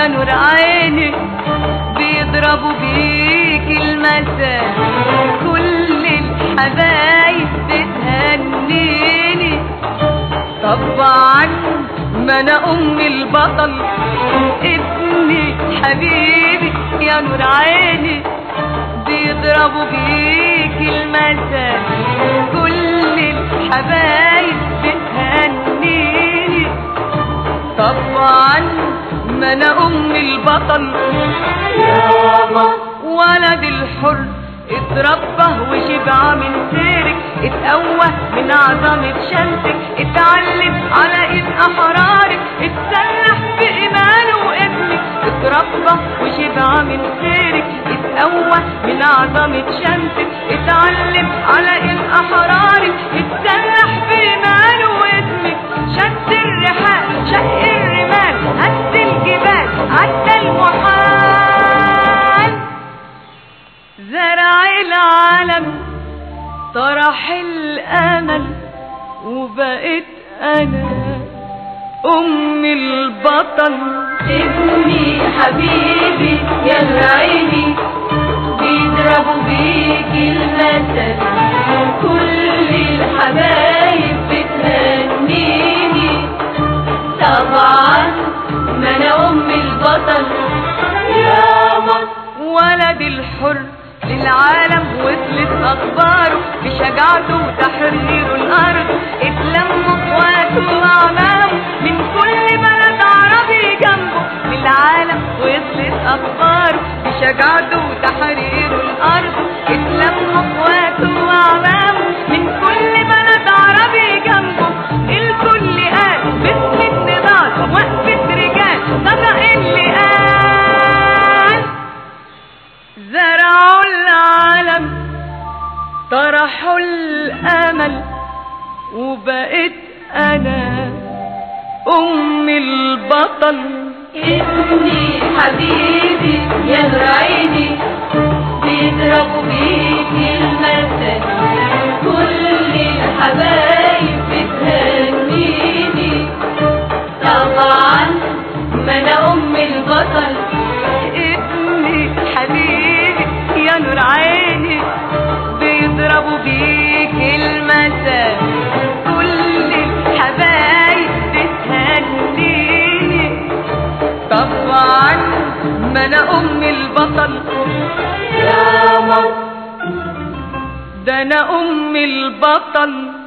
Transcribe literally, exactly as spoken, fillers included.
يا نور عيني بيضربوا بيك المثل، كل الحبايب بتهنيني. طبعا ما انا ام البطل ابني حبيبي يا نور عيني بيضربوا بيك المثل، كل الحبايب بتهنيني. طبعا ما انا ام البطل يابا، ولد الحر اتربى وشبع من سيرك، اتقوى من عظمة شمسك، اتعلم على ايد احرارك، اتسلح بإيمانه وابنك. اتربى وشبع من سيرك، اتقوى من عظمة شمسك، اتعلم على ايد احرارك، اتسلح بإيمانه وابنك. شد الرحال شق الرمال هز الجبال عدى المحال، زرع العالم طرح الامل، وبقيت انا ام البطل. ابني حبيبي يا نور عيني بيضربوا بيك المثل، كل الحبايب بتهنيني. طبعا ما انا ام البطل ياما، ولد الحر للعالم وصلت اخباره بشجاعته وتحرير الارض، اتلموا اخواته واعمامه من كل بلد عربي جنبه. للعالم وصلت اخباره بشجاعته وتحرير الارض، اتلموا اخواته واعمامه من كل بلد عربي جنبه. الكل قال باسم النضال وقفة رجال صدق اللي قال، زرعوا العالم طرحوا الامل، وبقيت انا ام البطل. ابني حبيبي يا نور عيني بيضربوا بيك المثل، كل الحبايب بتهنيني. طبعا ما انا ام البطل. ابني حبيبي يا نور عيني بيضربوا بيك المثل، كل الحبايب بتهنيني. طبعا ما انا ام البطل ياما، ده انا ام البطل.